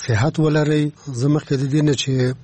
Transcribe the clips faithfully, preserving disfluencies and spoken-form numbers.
صحت ولري. زه مخکې د دې نه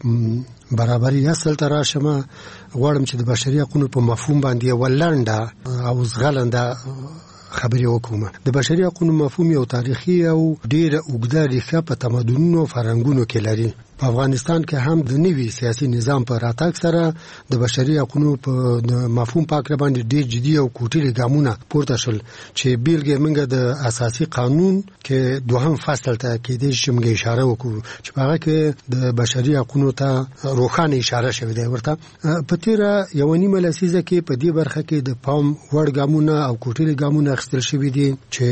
چې برابري اصل ته راشم غواړم چې د بشري حقوقو په مفهوم باندې ولنډه او زغلنده خبرې وکوم. د بشري حقوقو مفهوم یو تاریخي او ډېر اوږده ریښه په تمدنونو فرهنګونو کې لري. په افغانستان کې هم د نوي سیاسي نظام په راتګ سره د بشري حقوقو په مفهوم په اړه باندې ډېر جدي او کوټلي ګامونه پورته شول چې بیلګې موږ د اساسي قانون کې دوهم فصل ته کېدای شي موږ اشاره وکړو چې هغه کې د بشري حقوقو ته روښانه اشاره شوې ده. ورته په تیره یو نیمه لسیزه کې په دې برخه کې د پام وړ ګامونه او کوټلي ګامونه اخیستل شوي دي چې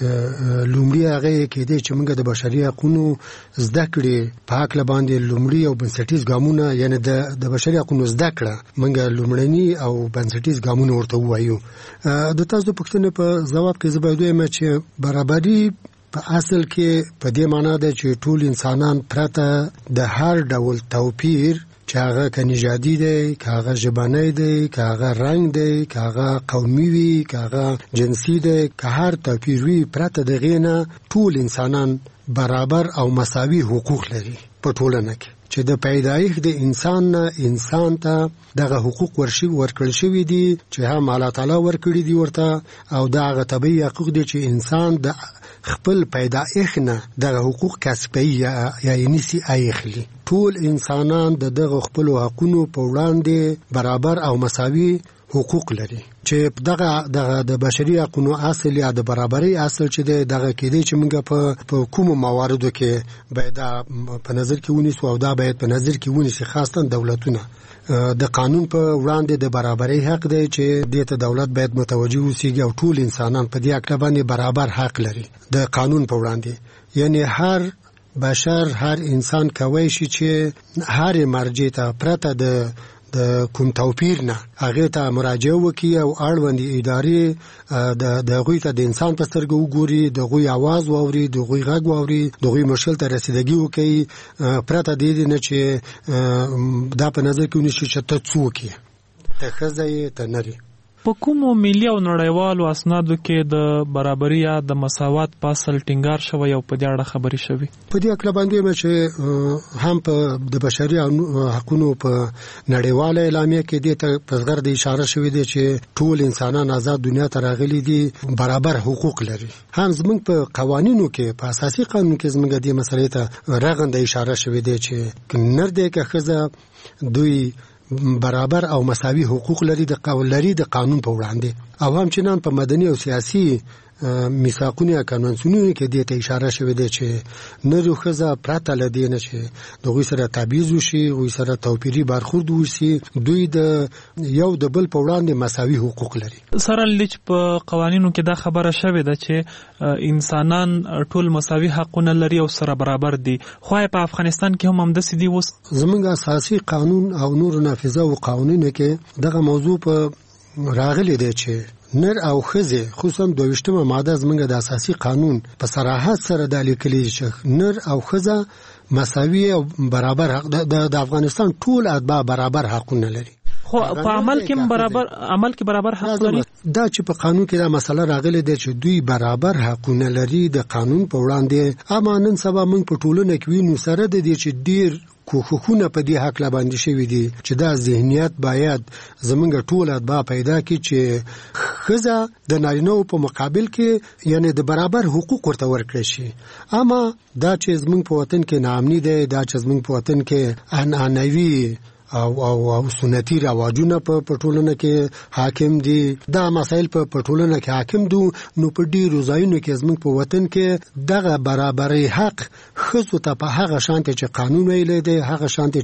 لومړی هغه کېدای چې موږ د بشري حقوقو زده کړې په حق لبان د لومړی او بنسټیز ګامونه یعنی د د بشري حقوقو زده کړه موږ لومړني او بنسټیز ګامونه ورته وایو. د تاسو پوښتنې په جواب کې زه باید وایم چې برابري په اصل کې په دې معنی ده چې ټول انسانان پرته د هر ډول توپیر چې هغه که نژادي دی، که هغه ژبنی دی، که هغه رنګ دی، که هغه قومي وي، که هغه جنسي دی، که هر توپیر وي، پرته د هغې نه ټول انسانان برابر او مساوي حقوق لري په ټولنه کې چې د پیدایښت د انسان نه انسان ته دغه حقوق ورشي ورکړل شوي دي چې هم الله تعالی ورکړي دي ورته او دغه طبیعي حقوق دي چې انسان د خپل پیدایښت نه دغه حقوق کسبي یا یې نسی اخلي. ټول انسانان د دغه خپل حقوقو په وړاندې برابر او مساوي حقوق لري چې دغه دغه د بشري حقوقو اصل یا د برابرۍ اصل چې دغه کېدی چې موږ په په کومو مواردو کې باید په نظر کې ونیسو او دا باید په نظر کې ونیسي خاصه دولتونه. د قانون په وړاندې د برابرۍ حق دی چې دې ته دولت باید متوجه اوسیږي او ټول انسانان په دې حق باندې برابر حق لري د قانون په وړاندې. یعنی هر بشر هر انسان کوي شي چې هر مرجع ته پرته د د کوم توپیر نه هغه ته مراجعه وکړي او اړوند ادارې د د غوي ته د انسان په سترګو وګوري، د غوي आवाज واوري، د غوي غږ واوري، د غوي مشکل ته رسیدګي وکړي پرته د دې نه چې دا په نظر کې ونیسي چې ته څوک یې، ته ښځه یې، ته نر یې. په کومو ملي او نړیوالو اسنادو کې د برابرۍ یا د مساوات په اصل ټینګار شوی او په دې اړه خبرې شوي؟ په دې اړه باندې چې هم په د بشري حقوقو په نړیواله اعلامیه کې دې ته په غیر د اشاره شوی دی چې ټول انسانان آزاد دنیا ته راغلي دي، برابر حقوق لري. هم زموږ په قوانینو کې په اساسي قانون کې زموږ د مسلې ته رغنده اشاره شوی دی چې نر دې که ښځه دوی برابر او مساوي حقوق لري د قانون لري د قانون په وړاندې. او هم چې نن په مدني او سیاسي میثاقونو یا کنوانسیونونو کې دې ته اشاره شوې ده چې نر او ښځه پرته له دې نه چې د هغوی سره تبعیض وشي، هغوی سره توپیري برخورد وشي، دوی د یو د بل په وړاندې مساوي حقوق لري. سره لیچ په قوانینو کې دا خبره شوې ده چې انسانان ټول مساوي حقونه لري او سره برابر دي، خو په افغانستان کې هم همداسې دي. اوس زموږ اساسي قانون او نور نافذه او قوانینو کې دغه موضوع په راغلی دی چې نر او ښځې خصوصا دویشتمه ماده زموږ د اساسي قانون په صراحت سره دا لیکلي چې نر او ښځه مساوي او برابر حق د افغانستان ټول اتباع برابر حقونه لري. خو په عمل کې برابر عمل کې برابر حق لري. دا چې په قانون کې دا مسله راغلي ده چې دوی برابر حقونه لري د قانون په وړاندې. اما نن سبا موږ په ټولنه کې وینو سره د دې چې ډیر کوښښونه په دې حق لا باندې شوي دي چې دا ذهنیت باید زمونږ ټول اتباع پیدا کړي چې ښځه د نارینه‌و په مقابل کې یعنی د برابر حقوق ورته ورکړي شي. اما دا چې زمونږ په وطن کې ناامني دی، دا چې زمونږ په وطن کې عنعنوي او او او سنتي رواجونه په پټولنه کې حاکم دي، دا مسائل په پټولنه کې حاکم دي، نو په ډیرو ځایونو کې زموږ په وطن کې دغه برابرۍ حق ښځو ته په هغه شانتي چې قانون ویلی دی، هغه شانتي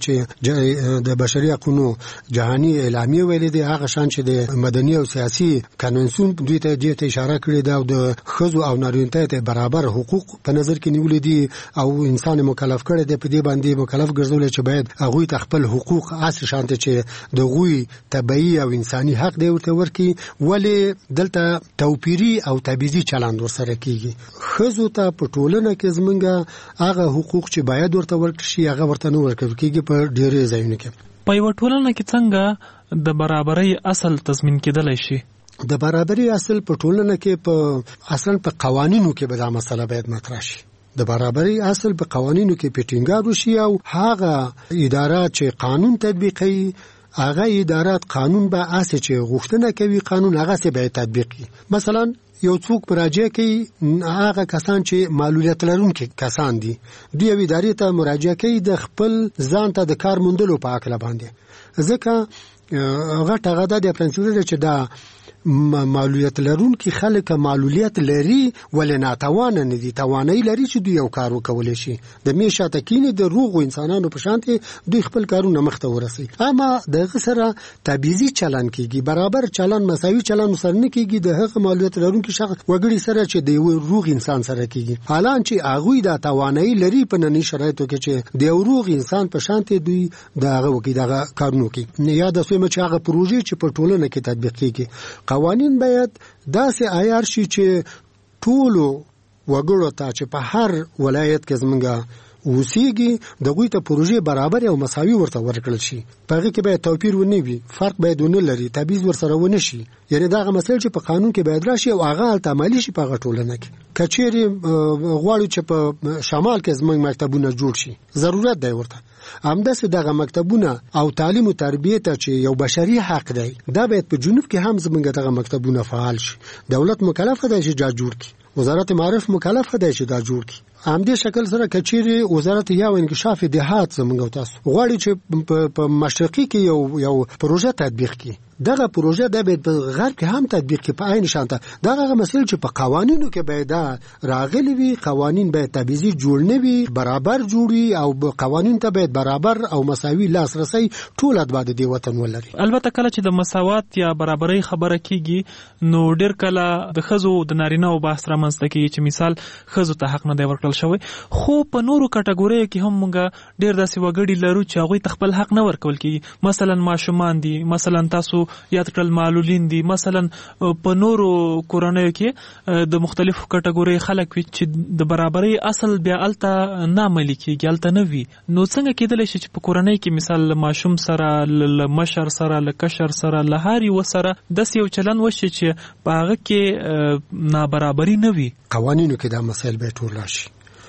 چې د بشري حقوقو جهاني اعلامیه ویلی دی، هغه شان چې د مدني او سیاسي کنونسیون دوی ته دې ته اشاره کړې ده او د ښځو او نارینه ته برابر حقوق په نظر کې نیولې دي او انسان مکلف کړی دی په دې باندې مکلف ګرځول چې باید هغوی ته خپل حقوق اصل شانته چې د غوی طبيعي او انساني حق دی ورته ورکی، ولی دلته توپیری او تبعیضي چلند ورسره کیږي. خزو ته په ټولنه کې زمونږه هغه حقوق چې باید ورته ورکړي شي هغه ورته نه ورکړي کیږي په ډیره ځایونو کې. په یو ټولنه کې څنګه د برابرۍ اصل تضمین کېدلی شي؟ د برابرۍ اصل په ټولنه کې په اصلا په قوانینو کې به دا مسله باید مطرح شي. د برابرۍ اصل په قوانینو کې پټینګار وشي او هغه ادارات چې قانون تطبیقوي هغه ادارات قانون به اساس چې غوښتنه کوي قانون هغه څه به تطبیقي. مثلا یو څوک مراجعه کوي هغه کسان چې معلولیت لرونکي کسان دي دوی یو ادارې ته مراجعه کوي د خپل ځان ته د کار موندلو په اړه باندې ځکه غټه غدا د پرنسپل چې دا معلولیت لرونکي خلک معلولیت لري ولې ناتوان نه دي توانایي لري چې دوی یو کار وکولای شي د میشه تکینه د روغ انسانانو په شانته دوی خپل کارونه مخته ورسي اما د غسره تبعیضي چلن کیږي برابر چلن مساوي چلن سره نه کیږي د هغه معلولیت لرونکي شخص وګړي سره چې د روغ انسان سره کیږي حالان چې هغه د توانایي لري په ننني شرایطو کې چې د روغ انسان په شانته دوی دغه وکي دغه کارونه کوي یا د سومه چې هغه پروژې چې په ټولنه کې تطبیق کیږي قوانین باید داسې عیار شي چې ټولو وګړو ته چې په هر ولایت کې زمونږه اوسېږي دغه ته پروژې برابر او مساوي ورته ورکړل شي په هغه کې باید توپیر ونه وي فرق باید ونه لري تبعیض ورسره ونه شي یعنی دا هغه مسایل چې په قانون کې باید راشي او هغه عملي شي په ټولنه کې کچېری غواړو چې په شمال کې زمونږ مکتبونه جوړ شي ضرورت دی ورته همداسې دغه مکتبونه او تعلیم او تربیه ته چې یو بشري حق دی دا باید په جنوب کې هم زمونږ دغه مکتبونه فعال شي دولت مکلف دی چې دا جوړ کړي وزارت معارف مکلف دی چې دا جوړ کړي همدې شکل سره کچېری وزارت یا انکشاف دهات زمونږ تاسو غواړي چې په مشرقي کې یو یو پروژه تطبیق کړي دغه پروژه د به غرب کې هم تطبیق کې په عین شانته دغه مسایل چې په قوانینو کې باید راغلي وي قوانین باید تبعیضي جوړ نه وي برابر جوړي او قوانین ته باید برابر او مساوي لاسرسي ټول ادباد دی وطن ولري. البته کله چې د مساوات یا برابرۍ خبره کیږي نو ډېر کله د خزو د نارینه او بحث رامنځته کیږي چې مثال خزو ته حق نه دی ورکړل شوی خو په نورو کټګوریو کې هم موږ ډېر داسې وګړي لرو چې هغه تخپل حق نه ورکول کیږي مثلا ماشومان دي مثلا تاسو یا تل معلولین دي مثلا په نورو کورنیو کې د مختلفو کټګوري خلک چې د برابرۍ اصل بیا الته نه عملي کیږي الته نه وي نو څنګه کېدلی شي چې په کورنۍ کې مثال ماشوم سره ل مشر سره ل کشر سره له هاري وسره د یو چلن وشي چې په هغه کې نابرابري نه وي قوانینو کې دا مسایل به ټول راشي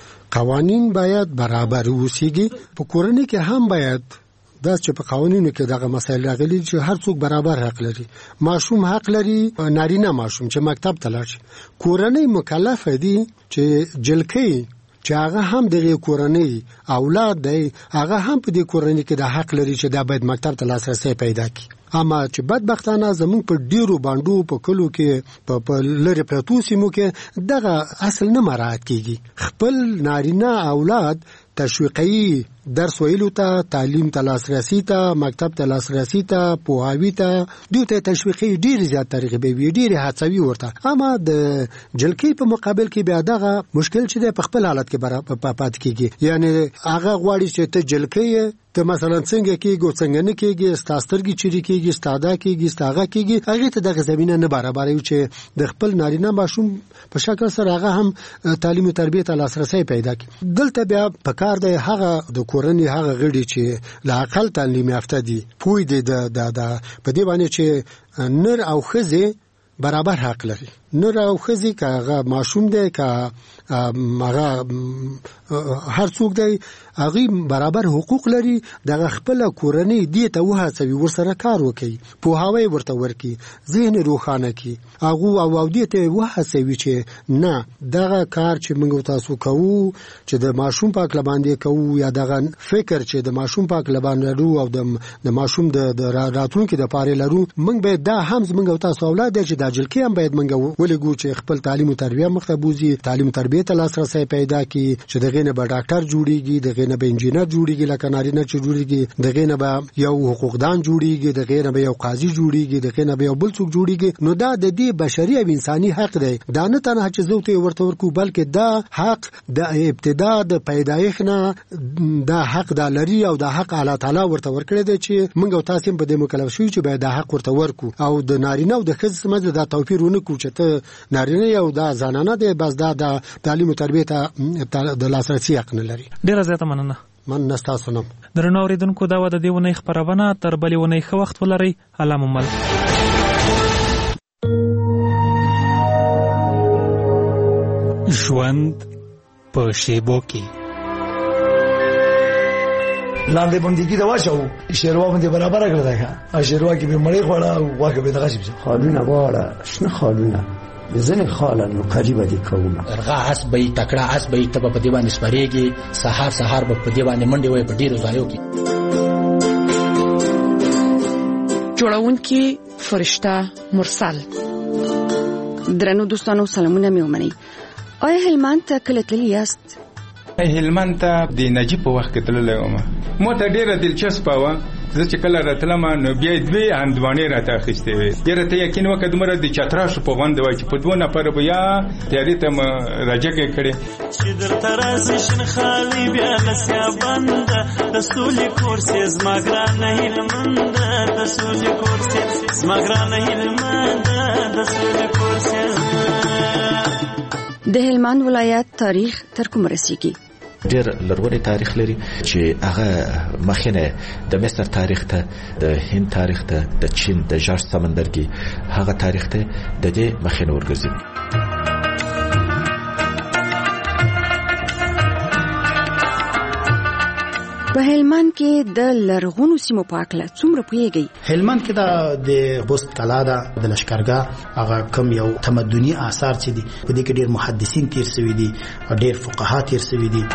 قوانین باید برابر وسیږي په کورنۍ کې هم باید دا چې په قوانینو کې دغه مسایل راغلي چې هر څوک برابر حق لري ماشوم حق لري نارینه ماشوم چې مکتب ته لاړ شي کورنۍ مکلف دي چې جلکې چې هغه هم د کورنۍ اولاد دی هغه هم په دې کورنۍ کې د حق لري چې دا باید مکتب ته لاسرسي پیدا کړي اما چې بدبختانه زموږ په ډیرو باندو په کلو کې په لری پرتو سیمو کې دغه اصل نه مراعات کیږي خپل نارینه اولاد تشویقي درس ویلو ته تعلیم ته لاسرسي ته مکتب ته لاسرسي ته پوهاوی ته دوی ته تشویقي ډیر زیات ترغیب وی ډیر هڅوي ورته اما د جلکی په مقابل کې بیا دغه مشکل چې په خپل حالت کې برابر پات کیږي یعنی هغه غواړي چې ته جلکی ته مثلا څنګه کېږي څنګه نه کېږي ستاسترګي چيري کېږي ستاده کېږي ستاغه کېږي هغه ته د زمينه نه برابر یو چې د خپل نارینه ماشوم په شکل سره هغه هم تعلیم او تربیت ته لاسرسي پیدا کړي دلته بیا په کار دی هغه د کورنۍ هغه غړي چې لا عقل تعلیم یافته دي پوی دي د د په دې باندې چې نر او خزه برابر حق لري نر او خزه که هغه ماشوم دی که هغه هر څوک دی هغه برابر حقوق لري دغه خپل کورنۍ دی ته وهڅوي ورسره کار وکړي په هواي ورته ورکی ذهن روښانه کی هغه او او دی ته وهڅوي چې نه دغه کار چې موږ تاسو کوو چې د ماشوم پاک لباندې کوو یا دغه فکر چې د ماشوم پاک لباندې لرو او د ماشوم د راتلونکو د پاره لرو موږ به دا هم موږ تاسو اولاد چې د جلکی هم باید موږ ولګو چې خپل تعلیم او تربیه مخته بوزي تعلیم تربیه ته لاسرسي پیدا کی چې دغه نه به ډاکټر جوړیږي دغه نه به انجینر جوړیږي لکه نارینه چې جوړیږي دغه نه به یو حقوقدان جوړیږي دغه نه به یو قاضي جوړیږي دغه نه به یو بل څوک جوړیږي نو دا د دې بشري او انساني حق دی دا نه تنه چې زوته ورته ورکو بلکې دا حق د ابتدا د پیدایښت نه دا حق د لري او دا حق الله تعالی ورته ورکړي دی چې موږ تاسو په دې مکلف شو چې باید دا حق ورته ورکو او د نارینه او د ښځې سمجه دا توپیر ونه کو چې ته نارینه یو دا زنانه دی بس دا د تعلیم او تربیه ته د لاسرسي حق نه لري. ډیره زیاته مننه. من نستاسو نم درنو اوریدونکو دا و د دې ونې خبرونه تر بلې ونې ښه وخت ولرئ. الله مو مل. ژوند په شیبو کې. لاندې باندې دا واچو شیروا باندې برابر کړل دا شیروا کې به مړې خوړه او واګه به دغه شي خالونه واړه شنه خالونه ځنې خاله نو قریبه دي کومه ارغا اس به تکړه اس به ته په دی باندې سپریږي سحر سحر به په دی باندې منډي وای په ډیرو ځایو کې. جوړونکي فرشته مرسل. درنو دوستانو سلامونه مې ومنئ. آیا هلمند ته کله تللی یاست؟ هلمند ته د نجیب په وخت کې تللی وم. مو ته ډېره دلچسپه وه. زه چې کله راتلم نو بیا یې دوې هندوانې راته اخیستې وې. یاره ته یقین وکړه دومره د چتراشو په غونډه وای چې په دوه نفره به یا تیارې ته مې راجګې کړې. چې درته راسي شین خالي بیا لسیا بنده د سولې کورسې زما ګرانه هلمنده د سولې کورسې زما ګرانه هلمنده د سولې کورسې. د هلمند ولایت تاریخ تر کومه رسیږي؟ ډېر لرغونی تاریخ لري چې هغه مخینه د مصر تاریخ ته، د هند تاریخ ته، د چین د ژړ سمندرګي هغه تاریخ ته د دې مخینه ورګرځي. په هلمند کې د لرغونو سیمو په اړه څومره پوهیږئ؟ هلمند کې دا د بست کلا ده، د لشکرګاه هغه کم یو تمدني آثار چې دي په دې کې ډېر محدثین تیر شوي دي او ډېر فقها تیر شوي دي.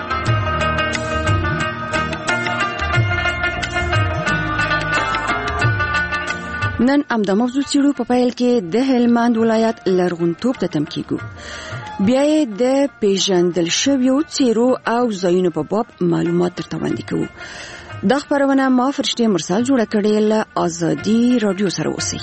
نن امدا موضوع چیرو په پیل کې د هلمند ولایت لرغونتوب ته تم کیږو. بیا یې د پیژندل شویو څیرو او ځایونو په باب معلومات درته وړاندې کوو. دا خبرونه ما فرشته مرسل جوړه کړې له آزادي رادیو سره اوسئ.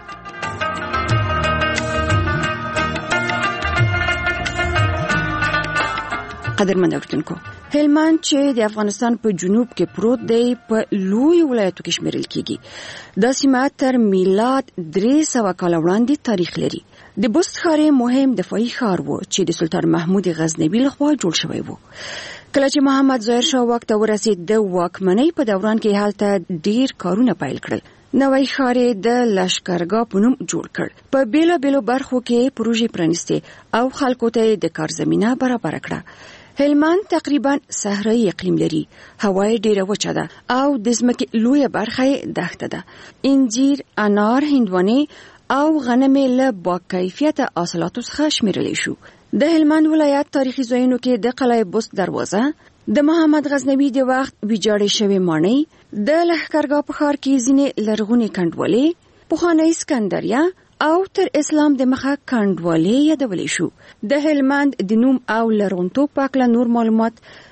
قدرمن اوریدونکو، هلمند چې د افغانستان په جنوب کې پروت دی په لوی ولایتو کې شمیرل کیږي. دا سیمه تر میلاد درې سوه کاله وړاندې تاریخ لري. د بست ښار مهم دفاعي ښار و چې د سلطان محمود غزنوي لخوا جوړ شوی و. کله چې محمد ظاهر شاه واک ته ورسید، د واکمنۍ په دوران کې هلته ډیر کارونه پیل کړل. نوی ښار د لشکرګاه په نوم جوړ کړ. په بیلو بیلو برخو کې پروژې پرانیستې او خلکو ته د کار زمینه برابر کړه. هلمند تقریبا صحرایي اقلیم لري. هوا یې ډیره وچه ده او د ځمکې لویه برخه یې دښته ده. انجیر، انار، هندوانې او غنم له با کیفیت حاصلاتو څخه شمیرل شو. د هلمند ولایت تاریخي ځایونو کې د قلعه بست دروازه، د محمد غزنوي د وخت ویجاړې شوې ماڼۍ، د لښکرګاه په ښار کې ځینې لرغونې کنډوالې، پخوانی اسکندریه او تر اسلام د مخه کنډوالې یادولې شو. د هلمند د نوم او لرغونتوب په اړه نور معلومات